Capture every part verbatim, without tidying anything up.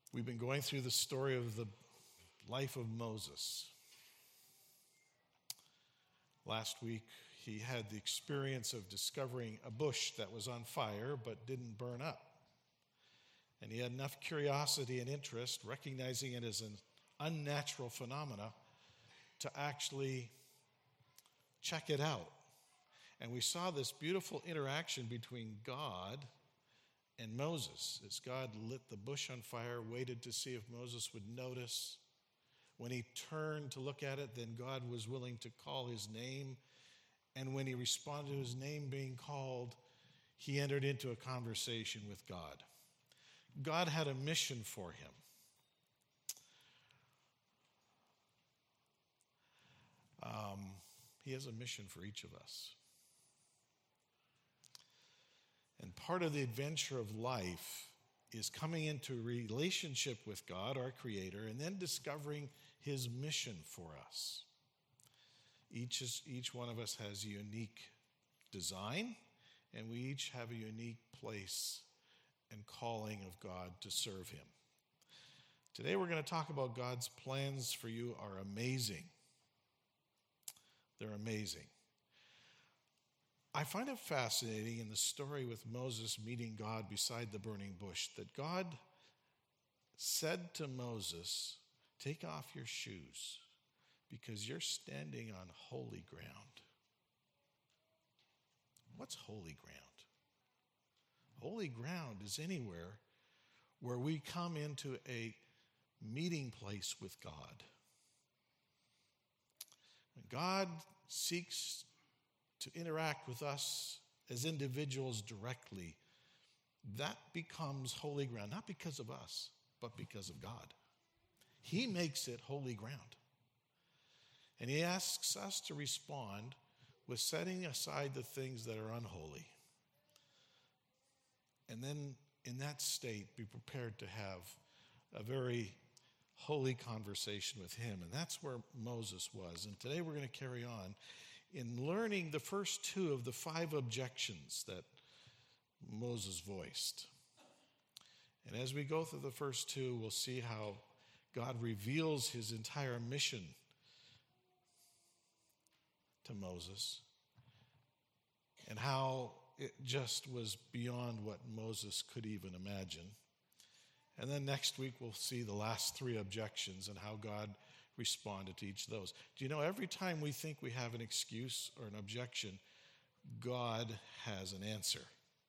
We've been going through the story of the life of Moses. Last week, he had the experience of discovering a bush that was on fire but didn't burn up. And he had enough curiosity and interest, recognizing it as an unnatural phenomena, to actually check it out. And we saw this beautiful interaction between God and Moses, as God lit the bush on fire, waited to see if Moses would notice. When he turned to look at it, then God was willing to call his name. And when he responded to his name being called, he entered into a conversation with God. God had a mission for him. Um, he has a mission for each of us. And part of the adventure of life is coming into a relationship with God, our Creator, and then discovering his mission for us. Each, is, each one of us has a unique design, and we each have a unique place and calling of God to serve him. Today we're going to talk about God's plans for you are amazing. They're amazing. I find it fascinating in the story with Moses meeting God beside the burning bush that God said to Moses, "Take off your shoes because you're standing on holy ground." What's holy ground? Holy ground is anywhere where we come into a meeting place with God. When God seeks to interact with us as individuals directly, that becomes holy ground, not because of us, but because of God. He makes it holy ground. And he asks us to respond with setting aside the things that are unholy. And then in that state, be prepared to have a very holy conversation with him. And that's where Moses was. And today we're going to carry on in learning the first two of the five objections that Moses voiced. And as we go through the first two, we'll see how God reveals his entire mission to Moses and how it just was beyond what Moses could even imagine. And then next week, we'll see the last three objections and how God responded to each of those. Do you know, every time we think we have an excuse or an objection, God has an answer.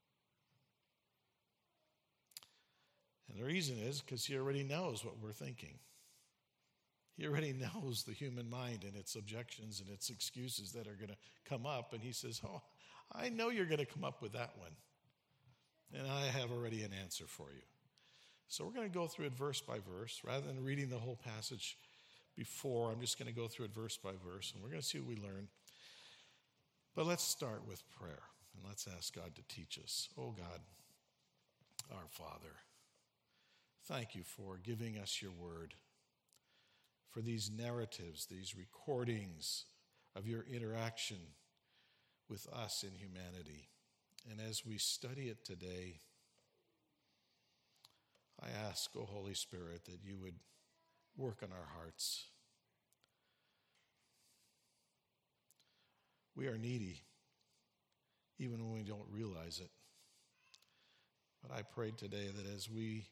And the reason is because he already knows what we're thinking. He already knows the human mind and its objections and its excuses that are going to come up. And he says, "Oh, I know you're going to come up with that one. And I have already an answer for you." So we're going to go through it verse by verse. Rather than reading the whole passage before, I'm just going to go through it verse by verse, and we're going to see what we learn. But let's start with prayer, and let's ask God to teach us. Oh God, our Father, thank you for giving us your word, for these narratives, these recordings of your interaction with us in humanity. And as we study it today, I ask, O Holy Spirit, that you would work on our hearts. We are needy, even when we don't realize it. But I pray today that as we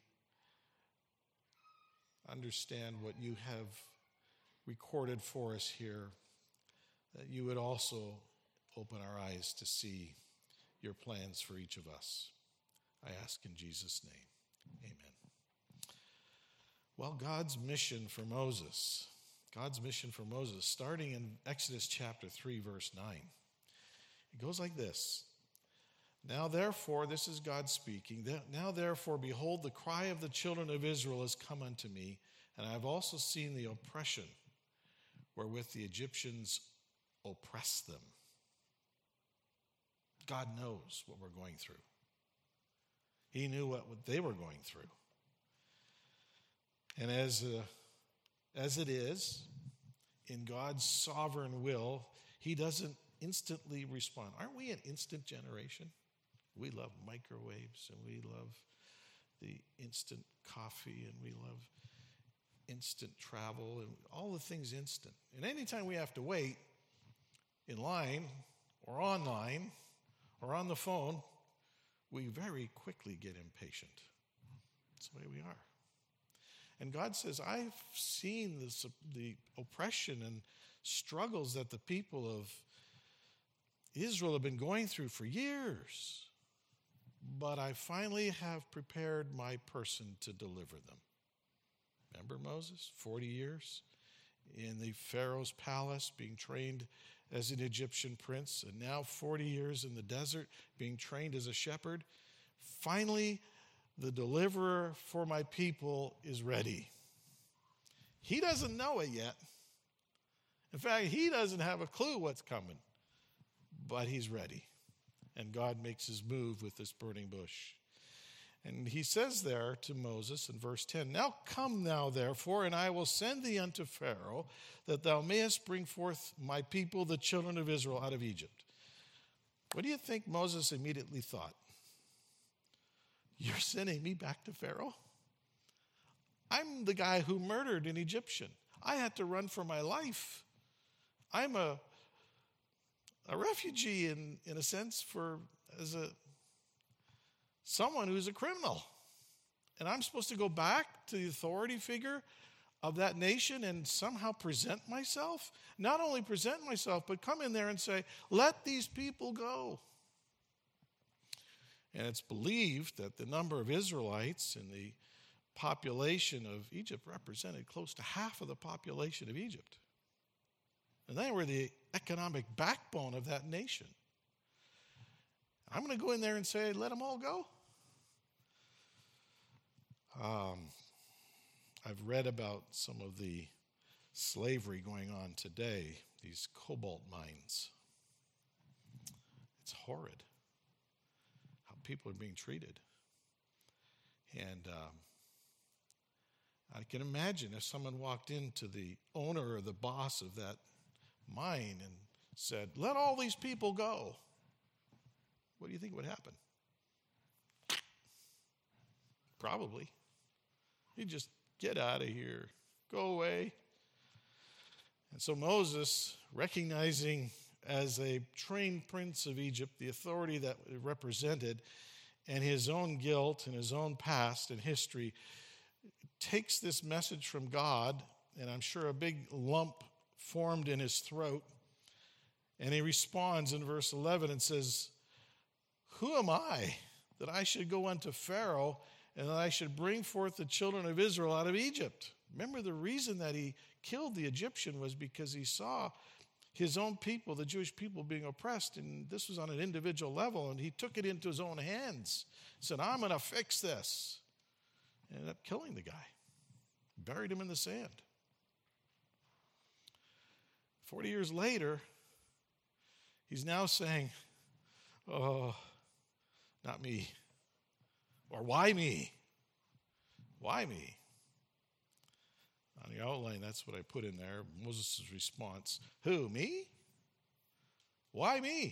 understand what you have recorded for us here, that you would also open our eyes to see your plans for each of us. I ask in Jesus' name, amen. Well, God's mission for Moses, God's mission for Moses, starting in Exodus chapter three, verse nine. It goes like this. Now, therefore, this is God speaking. Now, therefore, behold, the cry of the children of Israel has come unto me, and I have also seen the oppression wherewith the Egyptians oppress them. God knows what we're going through. He knew what they were going through. And as, uh, as it is, in God's sovereign will, he doesn't instantly respond. Aren't we an instant generation? We love microwaves and we love the instant coffee, and we love instant travel, and all the things instant. And anytime we have to wait in line or online or on the phone, we very quickly get impatient. That's the way we are. And God says, I've seen this, the oppression and struggles that the people of Israel have been going through for years, but I finally have prepared my person to deliver them. Remember Moses? forty years in the Pharaoh's palace being trained as an Egyptian prince, and now forty years in the desert being trained as a shepherd. Finally, the deliverer for my people is ready. He doesn't know it yet. In fact, he doesn't have a clue what's coming, but he's ready. And God makes his move with this burning bush. And he says there to Moses in verse ten, now come thou therefore, and I will send thee unto Pharaoh, that thou mayest bring forth my people, the children of Israel, out of Egypt. What do you think Moses immediately thought? You're sending me back to Pharaoh? I'm the guy who murdered an Egyptian. I had to run for my life. I'm a, a refugee in, in a sense for as a someone who's a criminal. And I'm supposed to go back to the authority figure of that nation and somehow present myself? Not only present myself, but come in there and say, let these people go. And it's believed that the number of Israelites in the population of Egypt represented close to half of the population of Egypt. And they were the economic backbone of that nation. I'm going to go in there and say, let them all go. Um, I've read about some of the slavery going on today, these cobalt mines. It's horrid how people are being treated. And um, I can imagine if someone walked into the owner or the boss of that mine and said, let all these people go. What do you think would happen? Probably. He'd just get out of here, go away. And so Moses, recognizing as a trained prince of Egypt the authority that it represented and his own guilt and his own past and history, takes this message from God, and I'm sure a big lump formed in his throat, and he responds in verse eleven and says, who am I that I should go unto Pharaoh and that I should bring forth the children of Israel out of Egypt? Remember, the reason that he killed the Egyptian was because he saw his own people, the Jewish people, being oppressed, and this was on an individual level, and he took it into his own hands. He said, I'm going to fix this. And ended up killing the guy, buried him in the sand. Forty years later, he's now saying, oh, not me. Or why me? Why me? On the outline, that's what I put in there. Moses' response. Who, me? Why me?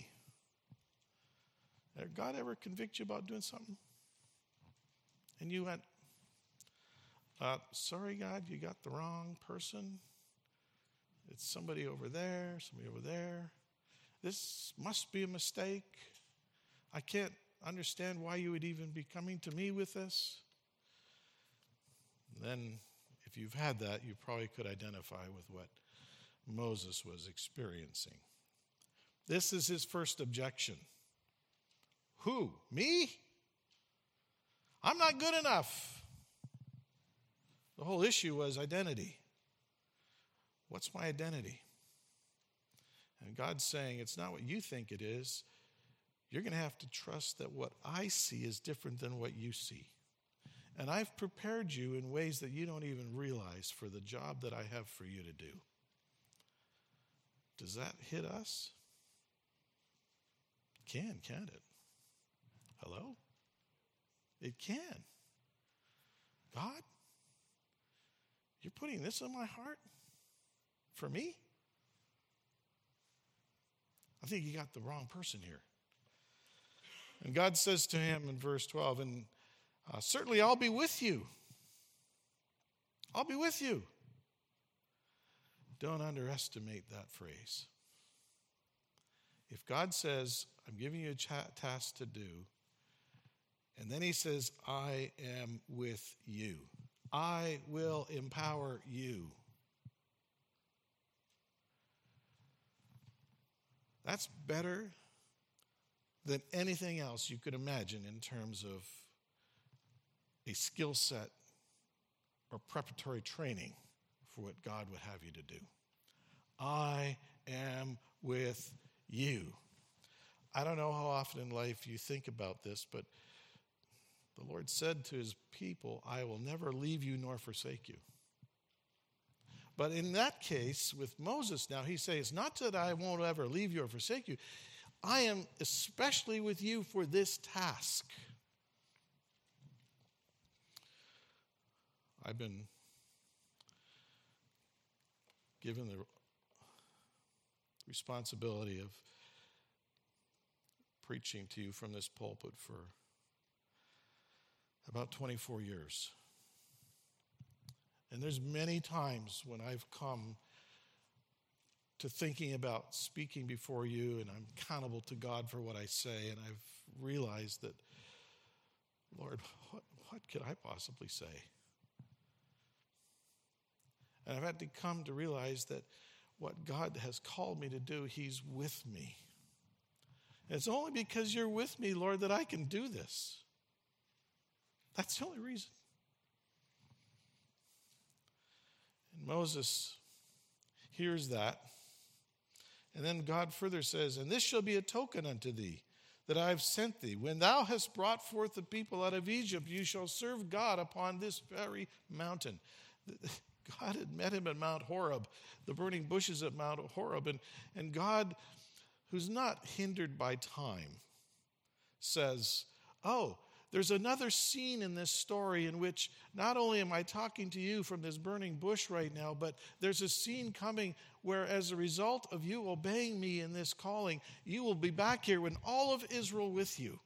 Did God ever convict you about doing something? And you went, uh, sorry, God, you got the wrong person. It's somebody over there, somebody over there. This must be a mistake. I can't understand why you would even be coming to me with this. Then, if you've had that, you probably could identify with what Moses was experiencing. This is his first objection. Who? Me? I'm not good enough. The whole issue was identity. What's my identity? And God's saying, it's not what you think it is. You're going to have to trust that what I see is different than what you see. And I've prepared you in ways that you don't even realize for the job that I have for you to do. Does that hit us? It can, can't it? Hello? It can. God, you're putting this in my heart for me? I think you got the wrong person here. And God says to him in verse twelve, and Uh, certainly I'll be with you. I'll be with you. Don't underestimate that phrase. If God says, I'm giving you a cha- task to do, and then he says, I am with you. I will empower you. That's better than anything else you could imagine in terms of a skill set or preparatory training for what God would have you to do. I am with you. I don't know how often in life you think about this, but the Lord said to his people, I will never leave you nor forsake you. But in that case, with Moses now, he says, not that I won't ever leave you or forsake you. I am especially with you for this task. I've been given the responsibility of preaching to you from this pulpit for about twenty-four years. And there's many times when I've come to thinking about speaking before you, and I'm accountable to God for what I say, and I've realized that, Lord, what, what could I possibly say? And I've had to come to realize that what God has called me to do, he's with me. And it's only because you're with me, Lord, that I can do this. That's the only reason. And Moses hears that. And then God further says, and this shall be a token unto thee, that I have sent thee. When thou hast brought forth the people out of Egypt, you shall serve God upon this very mountain. God had met him at Mount Horeb, the burning bushes at Mount Horeb. And, and God, who's not hindered by time, says, oh, there's another scene in this story in which not only am I talking to you from this burning bush right now, but there's a scene coming where as a result of you obeying me in this calling, you will be back here with all of Israel with you.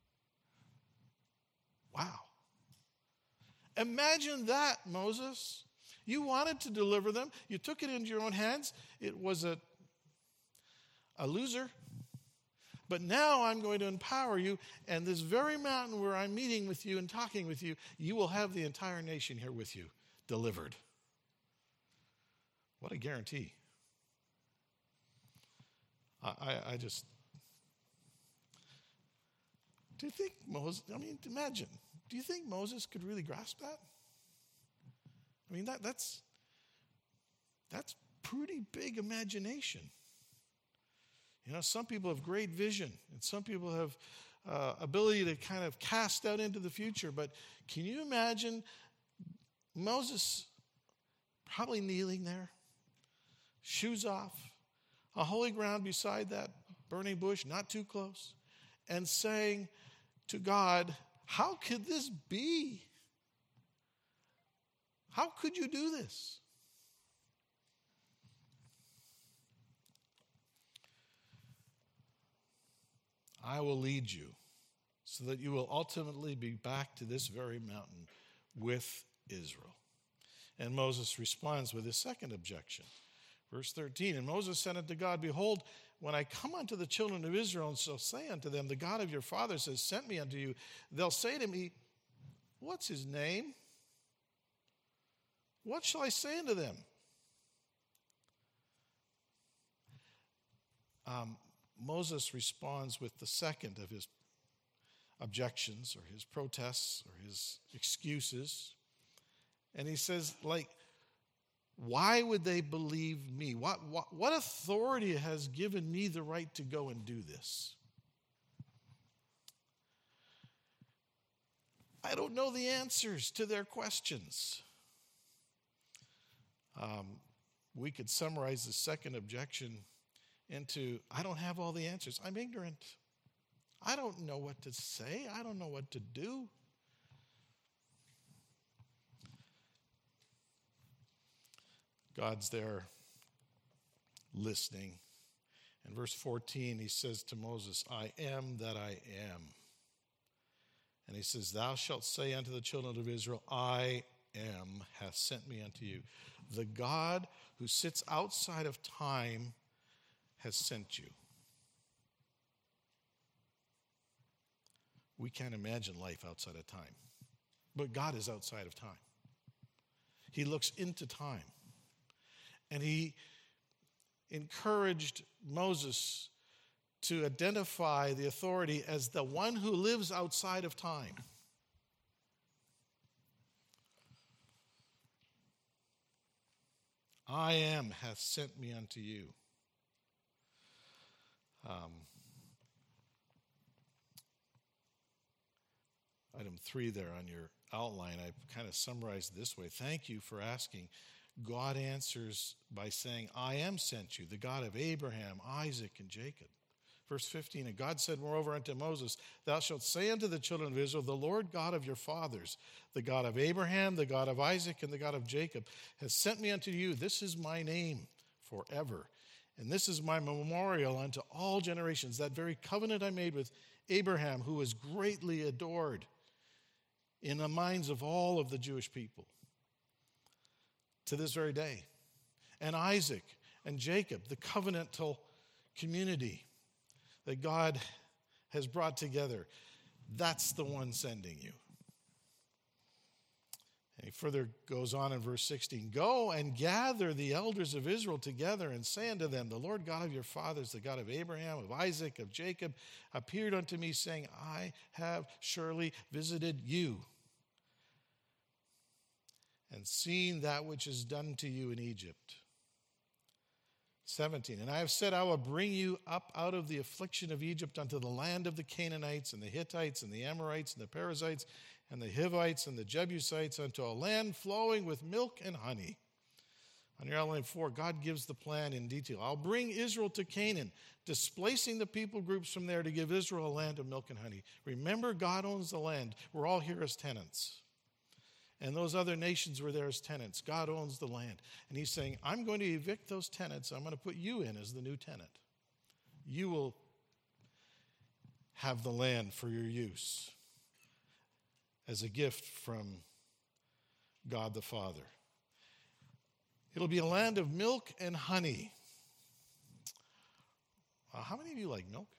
Wow. Imagine that, Moses. You wanted to deliver them. You took it into your own hands. It was a, a loser. But now I'm going to empower you, and this very mountain where I'm meeting with you and talking with you, you will have the entire nation here with you, delivered. What a guarantee. I, I, I just, do you think Moses, I mean, imagine, do you think Moses could really grasp that? I mean, that that's, that's pretty big imagination. You know, some people have great vision, and some people have uh, ability to kind of cast out into the future. But can you imagine Moses probably kneeling there, shoes off, on holy ground beside that burning bush, not too close, and saying to God, how could this be? How could you do this? I will lead you so that you will ultimately be back to this very mountain with Israel. And Moses responds with his second objection. Verse thirteen, and Moses said unto God, behold, when I come unto the children of Israel and shall say unto them, the God of your fathers has sent me unto you, they'll say to me, what's his name? What shall I say unto them? Um, Moses responds with the second of his objections or his protests or his excuses. And he says, like, why would they believe me? What, what, what authority has given me the right to go and do this? I don't know the answers to their questions. Um, we could summarize the second objection into, I don't have all the answers. I'm ignorant. I don't know what to say. I don't know what to do. God's there listening. In verse fourteen, he says to Moses, I am that I am. And he says, thou shalt say unto the children of Israel, I am hath sent me unto you. The God who sits outside of time has sent you. We can't imagine life outside of time. But God is outside of time. He looks into time. And he encouraged Moses to identify the authority as the one who lives outside of time. I am hath sent me unto you. Um, item three there on your outline, I kind of summarized it this way. Thank you for asking. God answers by saying, I am sent you, the God of Abraham, Isaac, and Jacob. Verse fifteen, and God said moreover unto Moses, thou shalt say unto the children of Israel, the Lord God of your fathers, the God of Abraham, the God of Isaac, and the God of Jacob, has sent me unto you. This is my name forever. And this is my memorial unto all generations, that very covenant I made with Abraham, who was greatly adored in the minds of all of the Jewish people to this very day. And Isaac and Jacob, the covenantal community that God has brought together. That's the one sending you. And he further goes on in verse sixteen, go and gather the elders of Israel together and say unto them, the Lord God of your fathers, the God of Abraham, of Isaac, of Jacob, appeared unto me, saying, I have surely visited you and seen that which is done to you in Egypt. seventeen, and I have said, I will bring you up out of the affliction of Egypt unto the land of the Canaanites and the Hittites and the Amorites and the Perizzites and the Hivites and the Jebusites, unto a land flowing with milk and honey. On your outline four, God gives the plan in detail. I'll bring Israel to Canaan, displacing the people groups from there to give Israel a land of milk and honey. Remember, God owns the land. We're all here as tenants. And those other nations were there as tenants. God owns the land. And he's saying, I'm going to evict those tenants. I'm going to put you in as the new tenant. You will have the land for your use as a gift from God the Father. It'll be a land of milk and honey. Uh, how many of you like milk?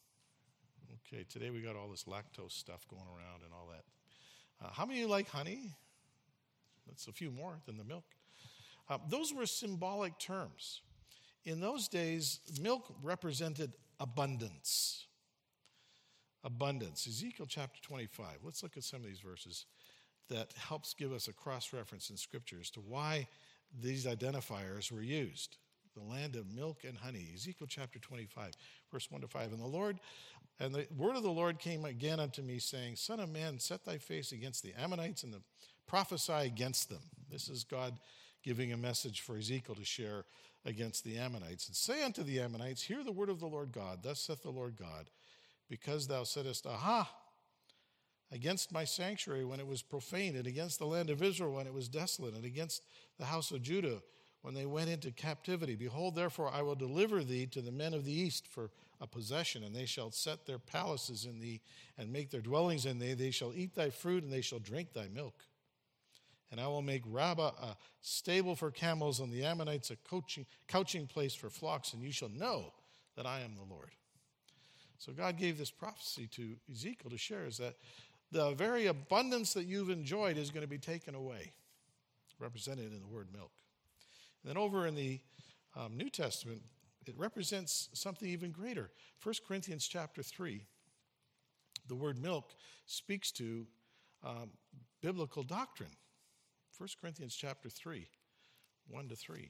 Okay, today we got all this lactose stuff going around and all that. Uh, how many of you like honey? That's a few more than the milk. Uh, those were symbolic terms. In those days, milk represented abundance. Abundance. Ezekiel chapter twenty-five. Let's look at some of these verses that helps give us a cross-reference in Scripture as to why these identifiers were used. The land of milk and honey. Ezekiel chapter twenty-five, verse one to five. And the Lord, and the word of the Lord came again unto me, saying, Son of man, set thy face against the Ammonites and the prophesy against them. This is God giving a message for Ezekiel to share against the Ammonites. And say unto the Ammonites, hear the word of the Lord God. Thus saith the Lord God, because thou saidest, aha, against my sanctuary when it was profaned, and against the land of Israel when it was desolate, and against the house of Judah when they went into captivity. Behold, therefore, I will deliver thee to the men of the east for a possession, and they shall set their palaces in thee and make their dwellings in thee. They shall eat thy fruit, and they shall drink thy milk. And I will make Rabbah a stable for camels, and the Ammonites a couching, couching place for flocks, and you shall know that I am the Lord. So God gave this prophecy to Ezekiel to share, is that the very abundance that you've enjoyed is going to be taken away, represented in the word milk. And then over in the um, New Testament, it represents something even greater. First Corinthians chapter three, the word milk speaks to um, biblical doctrine. First Corinthians chapter three, one to three.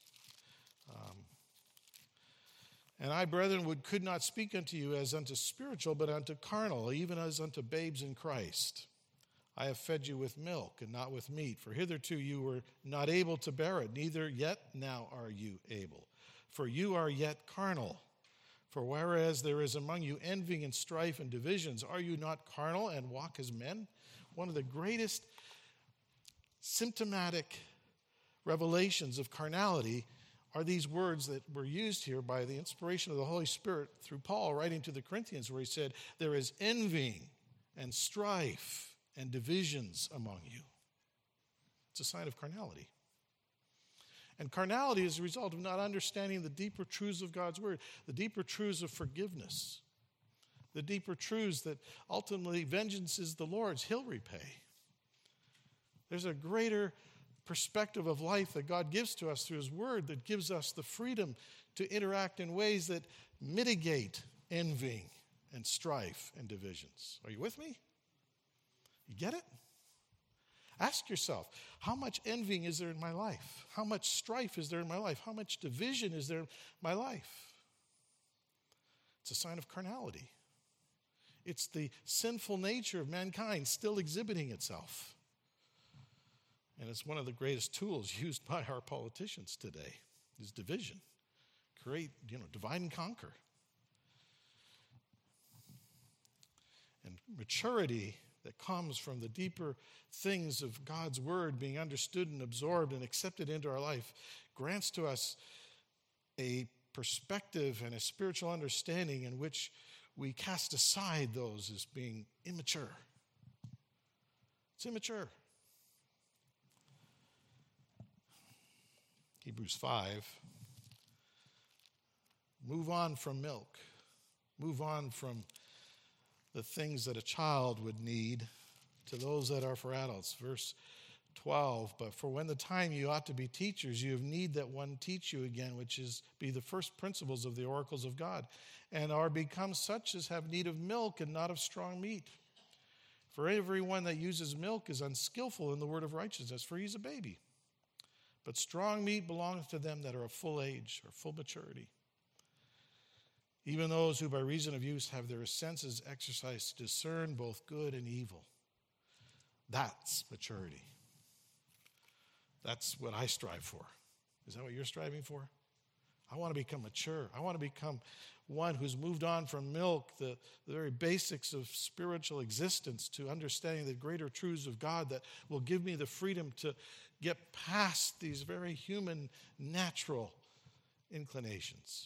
Um, and I, brethren, would could not speak unto you as unto spiritual, but unto carnal, even as unto babes in Christ. I have fed you with milk and not with meat, for hitherto you were not able to bear it, neither yet now are you able. For you are yet carnal. For whereas there is among you envying and strife and divisions, are you not carnal and walk as men? One of the greatest symptomatic revelations of carnality are these words that were used here by the inspiration of the Holy Spirit through Paul writing to the Corinthians, where he said, there is envying and strife and divisions among you. It's a sign of carnality. And carnality is a result of not understanding the deeper truths of God's word, the deeper truths of forgiveness, the deeper truths that ultimately vengeance is the Lord's. He'll repay. There's a greater perspective of life that God gives to us through his word that gives us the freedom to interact in ways that mitigate envying and strife and divisions. Are you with me? You get it? Ask yourself, how much envying is there in my life? How much strife is there in my life? How much division is there in my life? It's a sign of carnality. It's the sinful nature of mankind still exhibiting itself. And it's one of the greatest tools used by our politicians today, is division. Create, you know, divide and conquer. And maturity that comes from the deeper things of God's word being understood and absorbed and accepted into our life grants to us a perspective and a spiritual understanding in which we cast aside those as being immature. It's immature. Hebrews five. Move on from milk. Move on from the things that a child would need to those that are for adults. Verse twelve, but for when the time you ought to be teachers, you have need that one teach you again, which is be the first principles of the oracles of God, and are become such as have need of milk and not of strong meat. For everyone that uses milk is unskillful in the word of righteousness, for he's a baby. But strong meat belongs to them that are of full age or full maturity, even those who by reason of use have their senses exercised to discern both good and evil. That's maturity. That's what I strive for. Is that what you're striving for? I want to become mature. I want to become one who's moved on from milk, the, the very basics of spiritual existence, to understanding the greater truths of God that will give me the freedom to get past these very human, natural inclinations.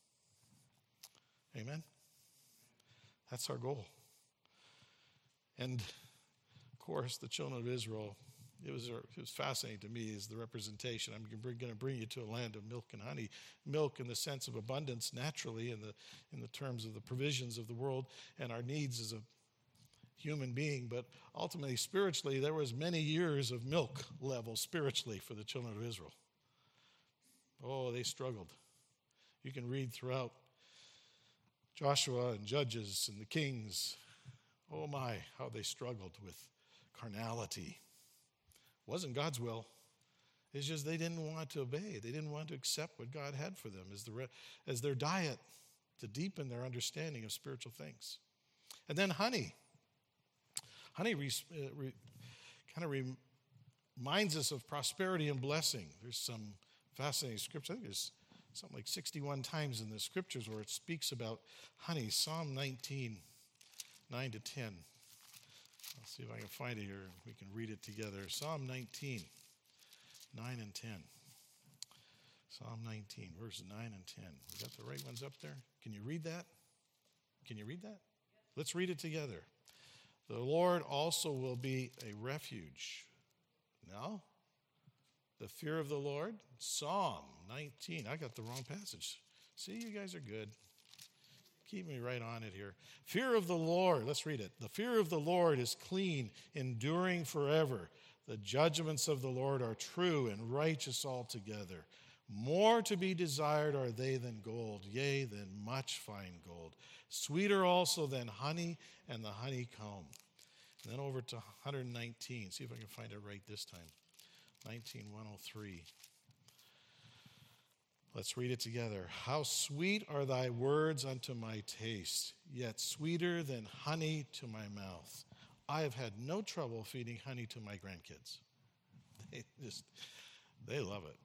Amen? That's our goal. And, of course, the children of Israel, it was, it was fascinating to me as the representation. I'm going to bring you to a land of milk and honey. Milk in the sense of abundance, naturally, in the, in the terms of the provisions of the world and our needs as a human being. But ultimately, spiritually, there was many years of milk level spiritually for the children of Israel. Oh, they struggled. You can read throughout Joshua and Judges and the Kings. Oh my, how they struggled with carnality. It wasn't God's will. It's just they didn't want to obey. They didn't want to accept what God had for them as, the, as their diet to deepen their understanding of spiritual things. And then honey. Honey re, uh, re, kind of re, reminds us of prosperity and blessing. There's some fascinating scripture. I think there's something like sixty-one times in the scriptures where it speaks about honey. Psalm nineteen, nine to ten. I'll see if I can find it here. We can read it together. Psalm nineteen, nine and ten. Psalm nineteen, verses nine and ten. We got the right ones up there? Can you read that? Can you read that? Let's read it together. The Lord also will be a refuge. No? The fear of the Lord? Psalm nineteen. I got the wrong passage. See, you guys are good. Keep me right on it here. Fear of the Lord. Let's read it. The fear of the Lord is clean, enduring forever. The judgments of the Lord are true and righteous altogether. More to be desired are they than gold, yea, than much fine gold. Sweeter also than honey and the honeycomb. And then over to one nineteen. See if I can find it right this time. nineteen one oh three. Let's read it together. How sweet are thy words unto my taste, yet sweeter than honey to my mouth. I have had no trouble feeding honey to my grandkids. They just, they love it.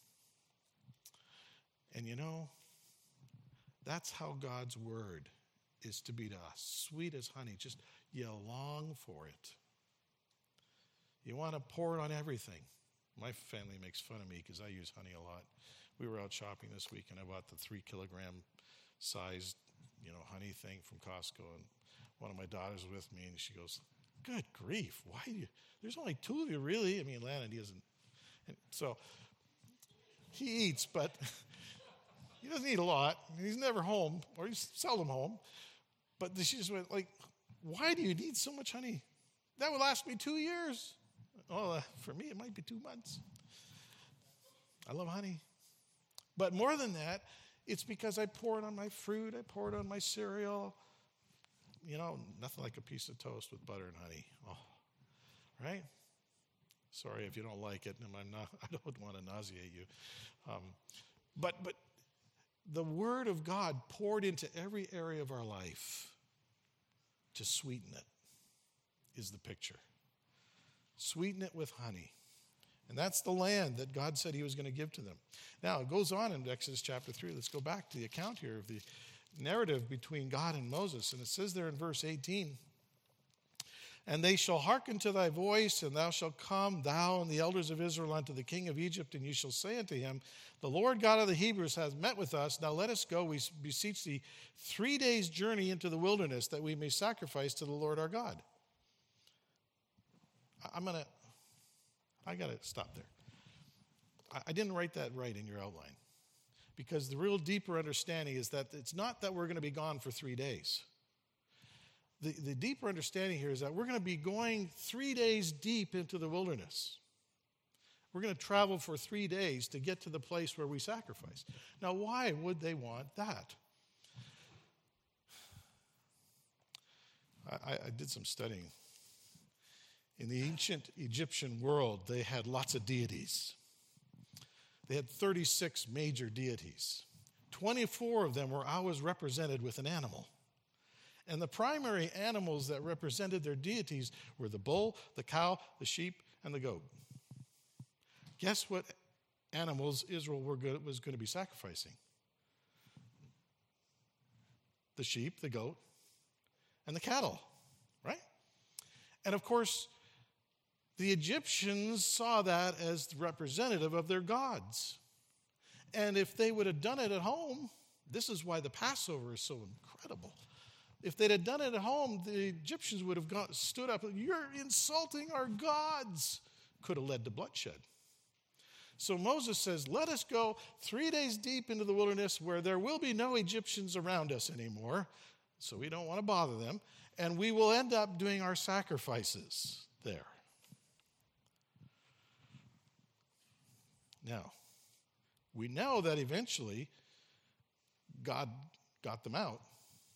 And you know, that's how God's word is to be to us. Sweet as honey. Just, you long for it. You want to pour it on everything. My family makes fun of me because I use honey a lot. We were out shopping this week, and I bought the three kilogram sized, you know, honey thing from Costco. And one of my daughters with me, and she goes, good grief, why do you, there's only two of you, really? I mean, Landon, he doesn't, and so he eats, but he doesn't eat a lot. He's never home, or he's seldom home. But she just went like, why do you need so much honey? That would last me two years. Oh, uh, for me, it might be two months. I love honey. But more than that, it's because I pour it on my fruit. I pour it on my cereal. You know, nothing like a piece of toast with butter and honey. Oh, right? Sorry if you don't like it, and I'm not, I don't want to nauseate you. Um, but but the Word of God poured into every area of our life to sweeten it is the picture. Sweeten it with honey. And that's the land that God said he was going to give to them. Now, it goes on in Exodus chapter three. Let's go back to the account here of the narrative between God and Moses. And it says there in verse eighteen, and they shall hearken to thy voice, and thou shalt come, thou and the elders of Israel, unto the king of Egypt, and you shall say unto him, the Lord God of the Hebrews hath met with us. Now let us go, we beseech thee, three days' journey into the wilderness, that we may sacrifice to the Lord our God. I'm going to, I got to stop there. I, I didn't write that right in your outline, because the real deeper understanding is that it's not that we're going to be gone for three days. The, the deeper understanding here is that we're going to be going three days deep into the wilderness. We're going to travel for three days to get to the place where we sacrifice. Now, why would they want that? I, I did some studying. In the ancient Egyptian world, they had lots of deities. They had thirty-six major deities. twenty-four of them were always represented with an animal. And the primary animals that represented their deities were the bull, the cow, the sheep, and the goat. Guess what animals Israel were good, was going to be sacrificing? The sheep, the goat, and the cattle, right? And of course, the Egyptians saw that as representative of their gods. And if they would have done it at home, this is why the Passover is so incredible. If they'd have done it at home, the Egyptians would have gone, stood up, you're insulting our gods. Could have led to bloodshed. So Moses says, let us go three days deep into the wilderness where there will be no Egyptians around us anymore, so we don't want to bother them, and we will end up doing our sacrifices there. Now, we know that eventually God got them out,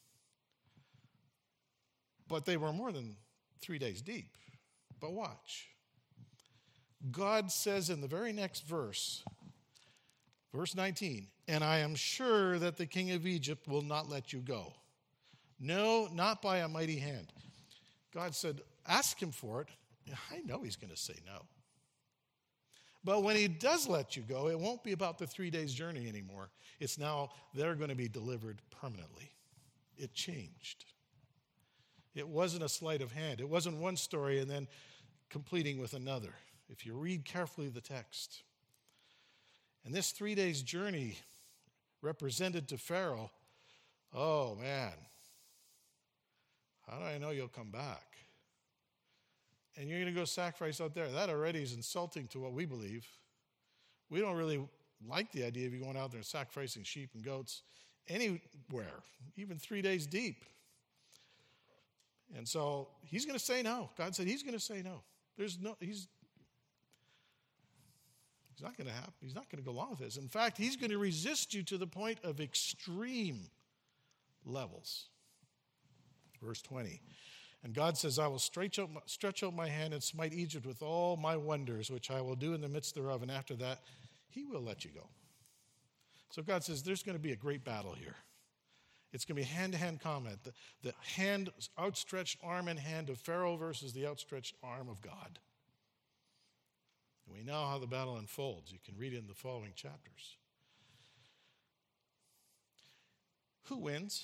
but they were more than three days deep. But watch. God says in the very next verse, verse nineteen, and I am sure that the king of Egypt will not let you go. No, not by a mighty hand. God said, ask him for it. I know he's going to say no. But when he does let you go, it won't be about the three days journey anymore. It's now they're going to be delivered permanently. It changed. It wasn't a sleight of hand. It wasn't one story and then completing with another. If you read carefully the text. And this three days journey represented to Pharaoh, oh man, how do I know you'll come back? And you're going to go sacrifice out there. That already is insulting to what we believe. We don't really like the idea of you going out there and sacrificing sheep and goats anywhere, even three days deep. And so he's going to say no. God said he's going to say no. There's no, he's, he's not going to happen. He's not going to go along with this. In fact, he's going to resist you to the point of extreme levels. Verse twenty. And God says, I will stretch out, my, stretch out my hand and smite Egypt with all my wonders, which I will do in the midst thereof. And after that, he will let you go. So God says, there's going to be a great battle here. It's going to be hand-to-hand combat. The, the hand, outstretched arm and hand of Pharaoh versus the outstretched arm of God. And we know how the battle unfolds. You can read it in the following chapters. Who wins?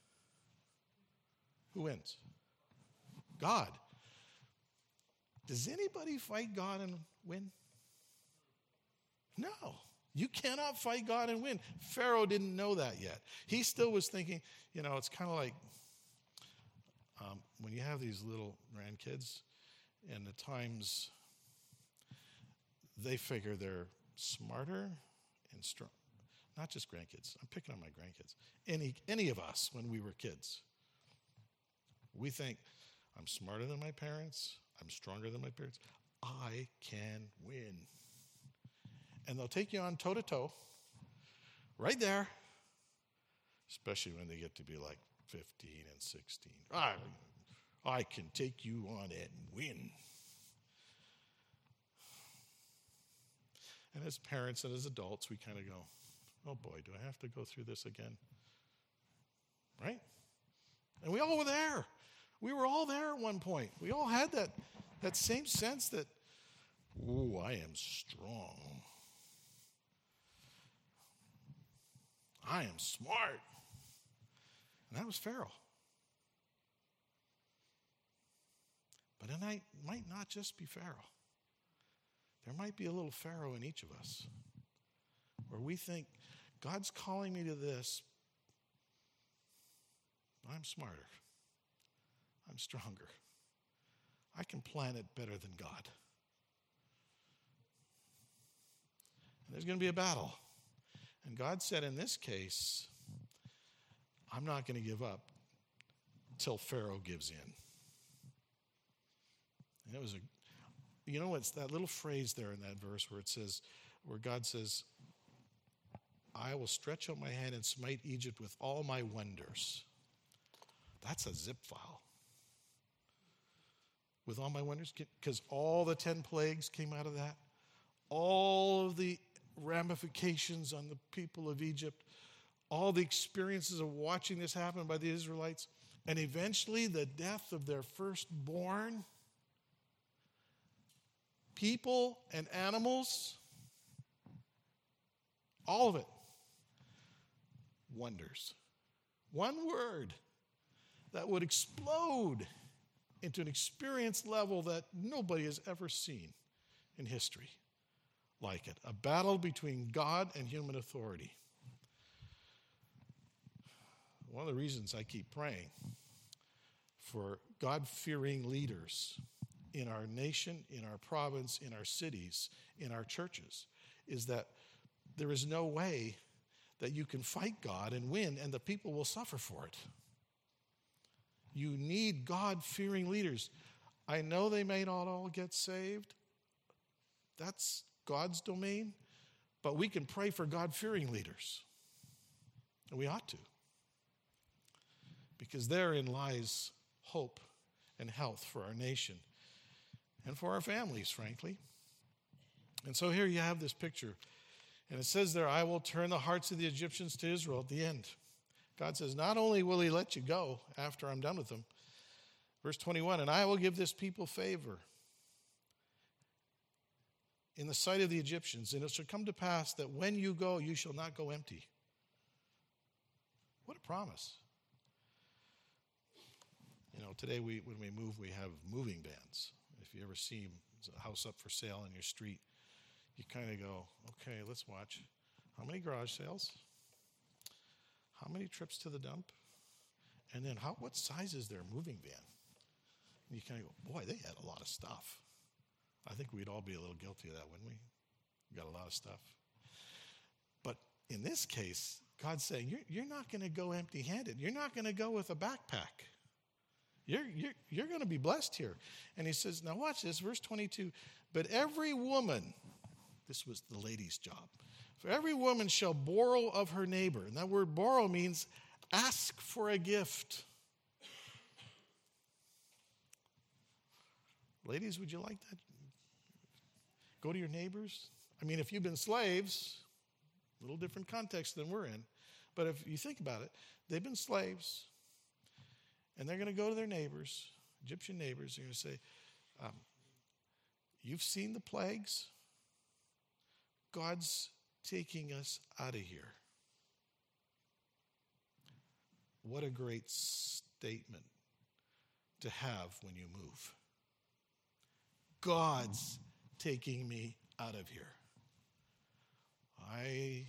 Who wins? God. Does anybody fight God and win? No. You cannot fight God and win. Pharaoh didn't know that yet. He still was thinking, you know, it's kind of like um, when you have these little grandkids, and at times they figure they're smarter and strong. Not just grandkids. I'm picking on my grandkids. Any any of us when we were kids, we think, I'm smarter than my parents. I'm stronger than my parents. I can win. And they'll take you on toe-to-toe, right there, especially when they get to be like fifteen and sixteen. I, I can take you on and win. And as parents and as adults, we kind of go, oh boy, do I have to go through this again? Right? And we all were there. We were all there at one point. We all had that, that same sense that, oh, I am strong. I am smart. And that was Pharaoh. But it might, might not just be Pharaoh. There might be a little Pharaoh in each of us where we think, God's calling me to this. I'm smarter. I'm stronger. I can plan it better than God. And there's going to be a battle. And God said in this case, I'm not going to give up till Pharaoh gives in. And it was a, you know, it's that little phrase there in that verse where it says, where God says, I will stretch out my hand and smite Egypt with all my wonders. That's a zip file. With all my wonders, because all the ten plagues came out of that. All of the ramifications on the people of Egypt. All the experiences of watching this happen by the Israelites. And eventually the death of their firstborn. People and animals. All of it. Wonders. One word that would explode into an experience level that nobody has ever seen in history like it. A battle between God and human authority. One of the reasons I keep praying for God-fearing leaders in our nation, in our province, in our cities, in our churches, is that there is no way that you can fight God and win and the people will suffer for it. You need God-fearing leaders. I know they may not all get saved. That's God's domain. But we can pray for God-fearing leaders. And we ought to. Because therein lies hope and health for our nation and for our families, frankly. And so here you have this picture. And it says there, I will turn the hearts of the Egyptians to Israel at the end. God says, not only will he let you go after I'm done with them, verse twenty-one, and I will give this people favor in the sight of the Egyptians, and it shall come to pass that when you go, you shall not go empty. What a promise. You know, today we when we move, we have moving vans. If you ever see a house up for sale on your street, you kind of go, okay, let's watch. How many garage sales? How many trips to the dump? And then how? What size is their moving van? And you kind of go, boy, they had a lot of stuff. I think we'd all be a little guilty of that, wouldn't we? We got a lot of stuff. But in this case, God's saying, you're, you're not going to go empty-handed. You're not going to go with a backpack. You're, you're, you're going to be blessed here. And he says, now watch this, verse twenty-two. But every woman, this was the lady's job, for every woman shall borrow of her neighbor. And that word borrow means ask for a gift. Ladies, would you like that? Go to your neighbors. I mean, if you've been slaves, a little different context than we're in. But if you think about it, they've been slaves. And they're going to go to their neighbors, Egyptian neighbors. They're going to say, um, you've seen the plagues. God's taking us out of here. What a great statement to have when you move. God's taking me out of here. I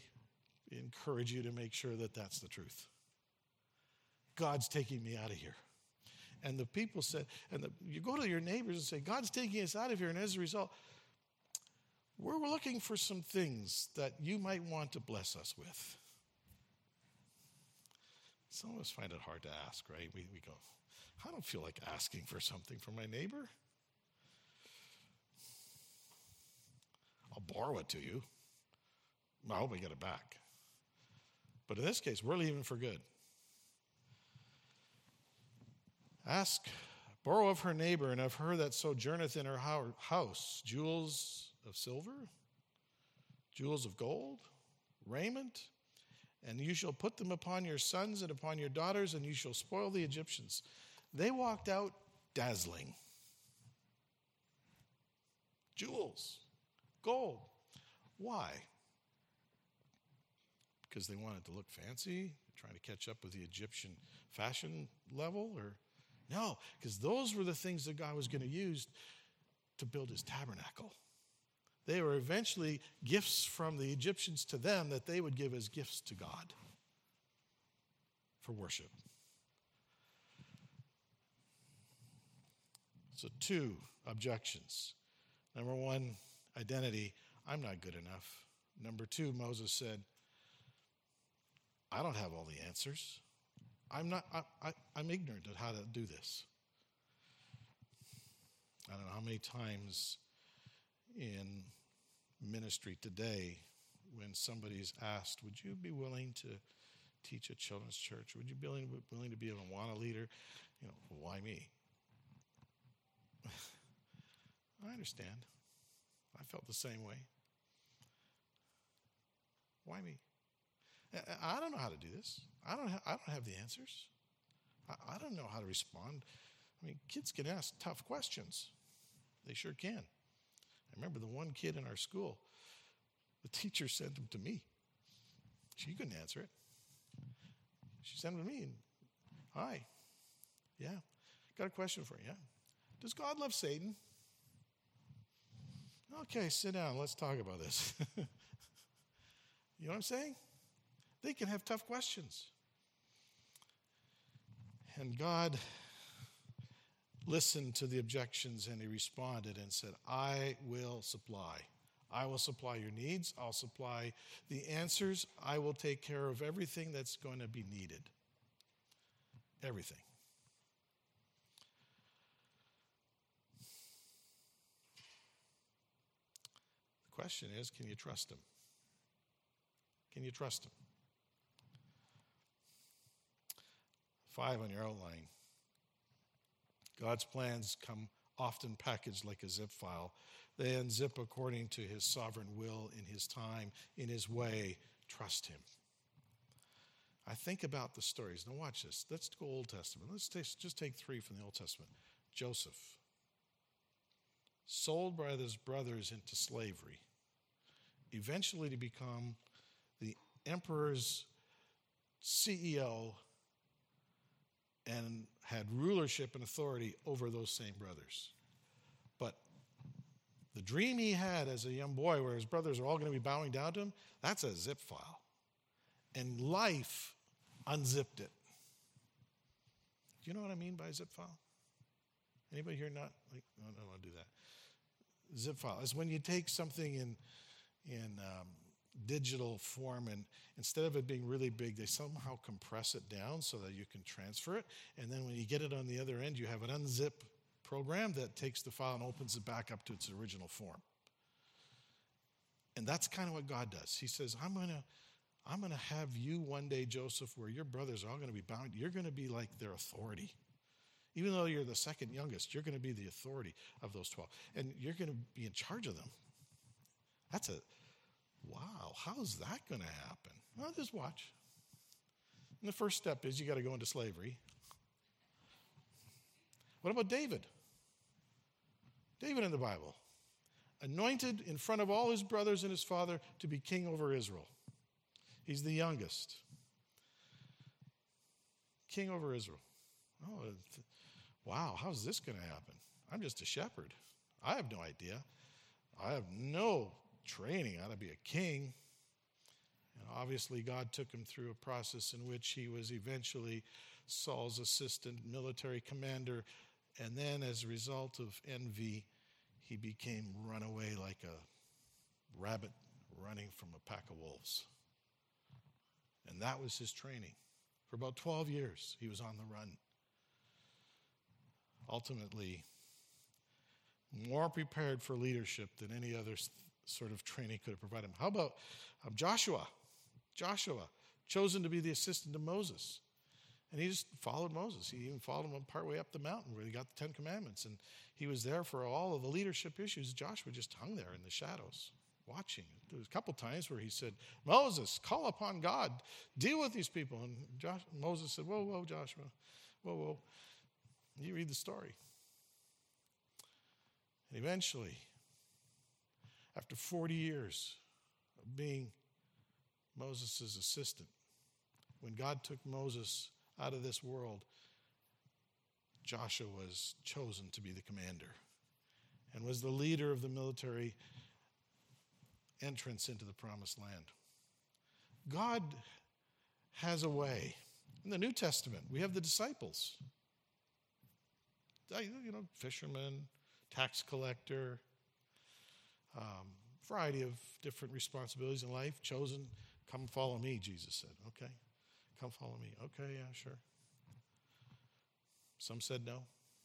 encourage you to make sure that that's the truth. God's taking me out of here. And the people said, and the, you go to your neighbors and say, God's taking us out of here. And as a result, we're looking for some things that you might want to bless us with. Some of us find it hard to ask, right? We, we go, I don't feel like asking for something from my neighbor. I'll borrow it to you. I hope I get it back. But in this case, we're leaving for good. Ask, borrow of her neighbor and of her that sojourneth in her house jewels of silver, jewels of gold, raiment, and you shall put them upon your sons and upon your daughters, and you shall spoil the Egyptians. They walked out dazzling. Jewels, gold. Why? Because they wanted to look fancy, trying to catch up with the Egyptian fashion level? Or no, because those were the things that God was going to use to build his tabernacle. They were eventually gifts from the Egyptians to them that they would give as gifts to God for worship. So two objections. Number one, identity. I'm not good enough. Number two, Moses said, I don't have all the answers. I'm not. I, I, I'm ignorant of how to do this. I don't know how many times in ministry today, when somebody's asked, "Would you be willing to teach a children's church? Would you be willing, willing to be an Awana leader?" You know, well, why me? I understand. I felt the same way. Why me? I don't know how to do this. I don't. Ha- I don't have the answers. I, I don't know how to respond. I mean, kids can ask tough questions. They sure can. I remember the one kid in our school. The teacher sent him to me. She couldn't answer it. She sent him to me. And, Hi. Yeah. Got a question for you. Yeah. Does God love Satan? Okay, sit down. Let's talk about this. You know what I'm saying? They can have tough questions. And God listened to the objections and he responded and said, I will supply. I will supply your needs. I'll supply the answers. I will take care of everything that's going to be needed. Everything. The question is, can you trust him? Can you trust him? Five on your outline. God's plans come often packaged like a zip file. They unzip according to his sovereign will, in his time, in his way. Trust him. I think about the stories. Now watch this. Let's go Old Testament. Let's take, just take three from the Old Testament. Joseph, sold by his brothers into slavery, eventually to become the emperor's C E O and had rulership and authority over those same brothers. But the dream he had as a young boy where his brothers are all going to be bowing down to him, that's a zip file. And life unzipped it. Do you know what I mean by zip file? Anybody here not? Like, no, I don't want to do that. Zip file is when you take something in, in um, digital form, and instead of it being really big, they somehow compress it down so that you can transfer it. And then when you get it on the other end, you have an unzip program that takes the file and opens it back up to its original form. And that's kind of what God does. He says, I'm going to I'm going to have you one day, Joseph, where your brothers are all going to be bound. You're going to be like their authority. Even though you're the second youngest, you're going to be the authority of those twelve. And you're going to be in charge of them. That's a Wow, how's that going to happen? Well, just watch. And the first step is you got to go into slavery. What about David? David in the Bible. Anointed in front of all his brothers and his father to be king over Israel. He's the youngest. King over Israel. Oh, wow, how's this going to happen? I'm just a shepherd. I have no idea. I have no training how to be a king. And obviously, God took him through a process in which he was eventually Saul's assistant military commander. And then as a result of envy, he became runaway like a rabbit running from a pack of wolves. And that was his training. For about twelve years, he was on the run. Ultimately, more prepared for leadership than any other sort of training could have provided him. How about um, Joshua? Joshua, chosen to be the assistant to Moses. And he just followed Moses. He even followed him partway up the mountain where he got the Ten Commandments. And he was there for all of the leadership issues. Joshua just hung there in the shadows, watching. There was a couple times where he said, Moses, call upon God. Deal with these people. And Josh, Moses said, whoa, whoa, Joshua. Whoa, whoa. And you read the story. And eventually, after forty years of being Moses' assistant, when God took Moses out of this world, Joshua was chosen to be the commander and was the leader of the military entrance into the promised land. God has a way. In the New Testament, we have the disciples. You know, fishermen, tax collector, um, variety of different responsibilities in life, chosen. Come follow me, Jesus said. Okay, come follow me. Okay, yeah, sure. Some said no.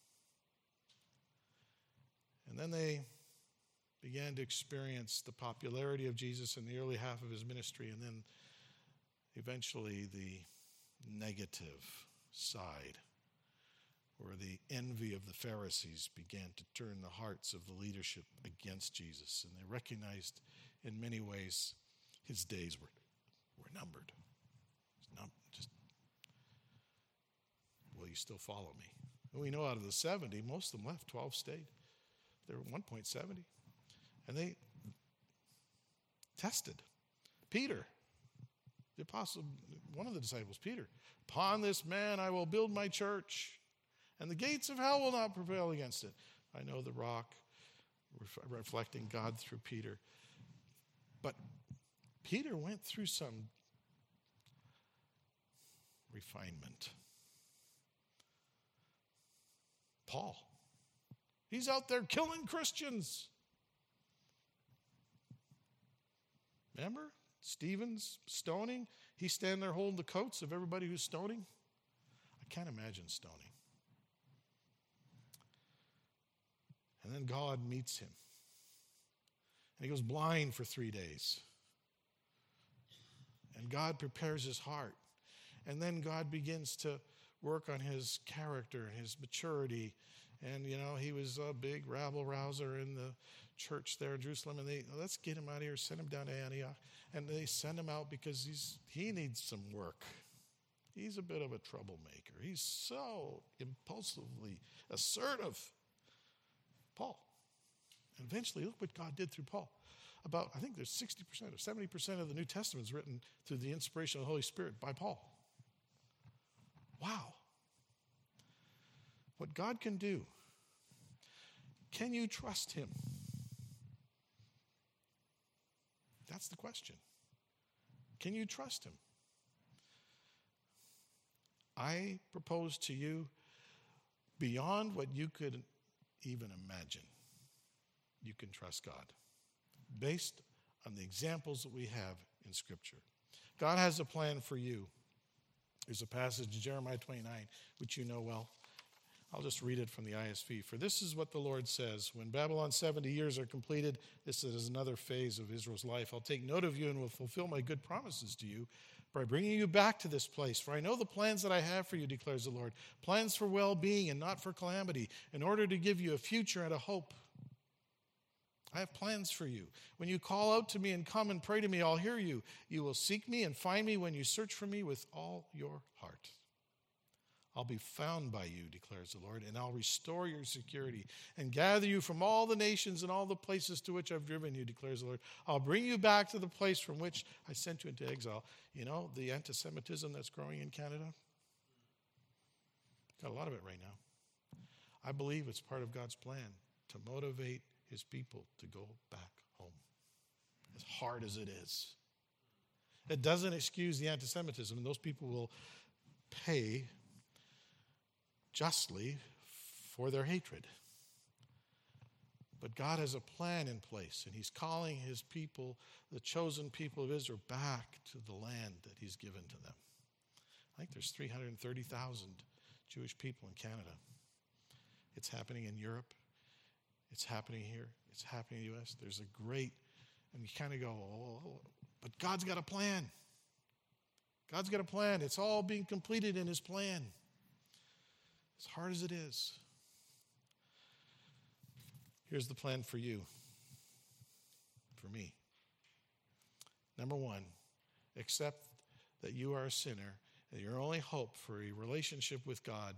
And then they began to experience the popularity of Jesus in the early half of his ministry, and then eventually the negative side, where the envy of the Pharisees began to turn the hearts of the leadership against Jesus. And they recognized in many ways his days were, were numbered. Num- just, will you still follow me? And we know out of the seventy, most of them left, twelve stayed. There were one point seven zero. And they tested. Peter, the apostle, one of the disciples, Peter, upon this man I will build my church, and the gates of hell will not prevail against it. I know the rock, ref- reflecting God through Peter. But Peter went through some refinement. Paul, he's out there killing Christians. Remember? Stephen's stoning. He's standing there holding the coats of everybody who's stoning. I can't imagine stoning. And then God meets him. And he goes blind for three days. And God prepares his heart. And then God begins to work on his character and his maturity. And, you know, he was a big rabble-rouser in the church there in Jerusalem. And they, let's get him out of here, send him down to Antioch. And they send him out because he's he needs some work. He's a bit of a troublemaker. He's so impulsively assertive. Paul. And eventually, look what God did through Paul. About, I think there's sixty percent or seventy percent of the New Testament is written through the inspiration of the Holy Spirit by Paul. Wow. What God can do. Can you trust him? That's the question. Can you trust him? I propose to you, beyond what you could even imagine, you can trust God, based on the examples that we have in Scripture. God has a plan for you. There's a passage in Jeremiah twenty-nine, which you know well. I'll just read it from the I S V. For this is what the Lord says, when Babylon's seventy years are completed, this is another phase of Israel's life. I'll take note of you and will fulfill my good promises to you by bringing you back to this place. For I know the plans that I have for you, declares the Lord, plans for well-being and not for calamity, in order to give you a future and a hope. I have plans for you. When you call out to me and come and pray to me, I'll hear you. You will seek me and find me when you search for me with all your heart. I'll be found by you, declares the Lord, and I'll restore your security and gather you from all the nations and all the places to which I've driven you, declares the Lord. I'll bring you back to the place from which I sent you into exile. You know, the anti-Semitism that's growing in Canada? Got a lot of it right now. I believe it's part of God's plan to motivate his people to go back home, as hard as it is. It doesn't excuse the anti-Semitism, and those people will pay justly for their hatred. But God has a plan in place, and he's calling his people, the chosen people of Israel, back to the land that he's given to them. I think there's three hundred thirty thousand Jewish people in Canada. It's happening in Europe. It's happening here. It's happening in the U S. There's a great, and you kind of go, oh, but God's got a plan. God's got a plan. It's all being completed in his plan. As hard as it is. Here's the plan for you, for me. Number one, accept that you are a sinner, and your only hope for a relationship with God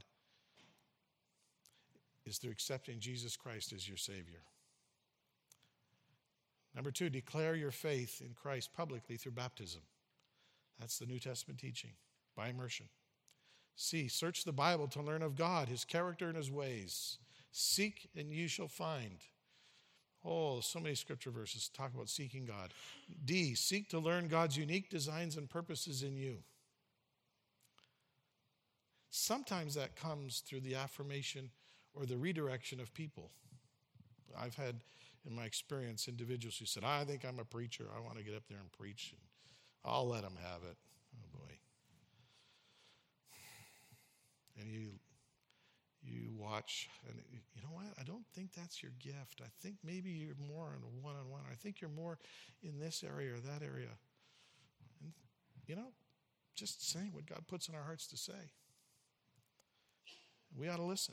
is through accepting Jesus Christ as your Savior. Number two, declare your faith in Christ publicly through baptism. That's the New Testament teaching, by immersion. C, search the Bible to learn of God, his character and his ways. Seek and you shall find. Oh, so many scripture verses talk about seeking God. D, seek to learn God's unique designs and purposes in you. Sometimes that comes through the affirmation or the redirection of people. I've had, in my experience, individuals who said, I think I'm a preacher. I want to get up there and preach, and I'll let them have it. Oh, boy. And you you watch, and you know what? I don't think that's your gift. I think maybe you're more on a one-on-one. I think you're more in this area or that area. And, you know, just saying what God puts in our hearts to say. We ought to listen.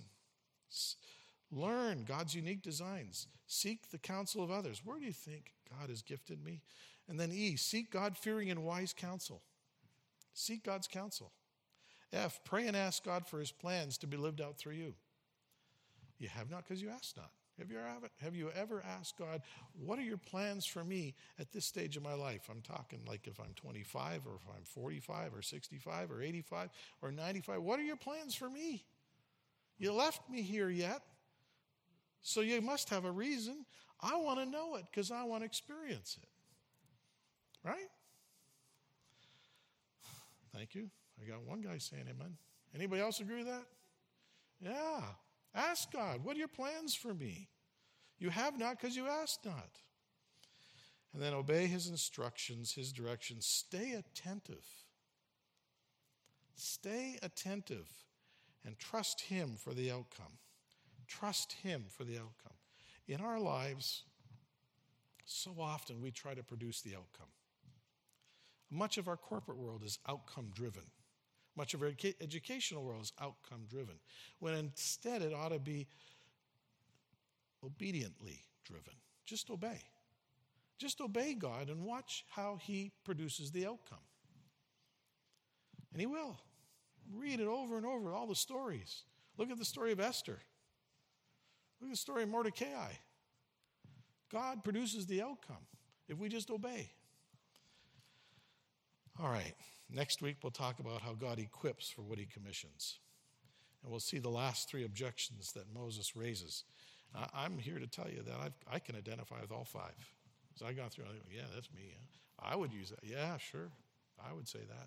Learn God's unique designs. Seek the counsel of others. Where do you think God has gifted me? And then E, seek God-fearing and wise counsel. Seek God's counsel. F, pray and ask God for his plans to be lived out through you. You have not because you ask not. Have you, ever, have you ever asked God, what are your plans for me at this stage of my life? I'm talking like if I'm twenty-five or if I'm forty-five or sixty-five or eighty-five or ninety-five. What are your plans for me? You left me here yet, so you must have a reason. I want to know it because I want to experience it. Right? Thank you. I got one guy saying amen. Anybody else agree with that? Yeah. Ask God, what are your plans for me? You have not because you asked not. And then obey his instructions, his directions. Stay attentive. Stay attentive and trust him for the outcome. Trust him for the outcome. In our lives, so often we try to produce the outcome. Much of our corporate world is outcome driven. Much of our educational world is outcome driven, when instead it ought to be obediently driven. Just obey. Just obey God and watch how he produces the outcome. And he will. Read it over and over, all the stories. Look at the story of Esther. Look at the story of Mordecai. God produces the outcome if we just obey. All right. Next week, we'll talk about how God equips for what he commissions. And we'll see the last three objections that Moses raises. Uh, I'm here to tell you that I've, I can identify with all five. So I got through, I go, yeah, that's me. I would use that. Yeah, sure. I would say that.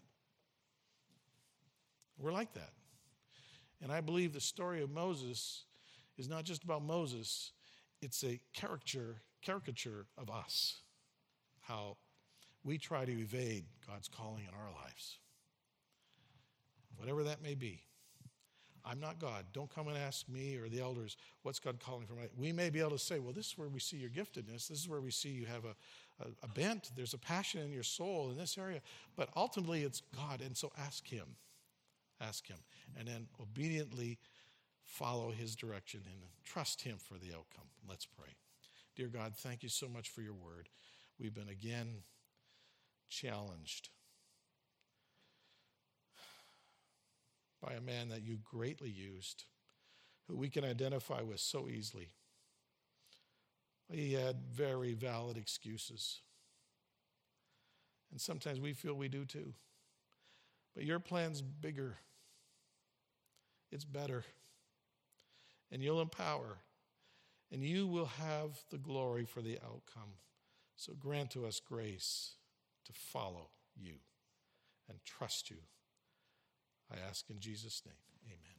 We're like that. And I believe the story of Moses is not just about Moses. It's a caricature, caricature of us. How we try to evade God's calling in our lives. Whatever that may be. I'm not God. Don't come and ask me or the elders, what's God calling for my life? We may be able to say, well, this is where we see your giftedness. This is where we see you have a, a, a bent. There's a passion in your soul in this area. But ultimately, it's God. And so ask him. Ask him. And then obediently follow his direction and trust him for the outcome. Let's pray. Dear God, thank you so much for your word. We've been again challenged by a man that you greatly used, who we can identify with so easily. He had very valid excuses. And sometimes we feel we do too. But your plan's bigger. It's better. And you'll empower. And you will have the glory for the outcome. So grant to us grace to follow you and trust you. I ask in Jesus' name, amen.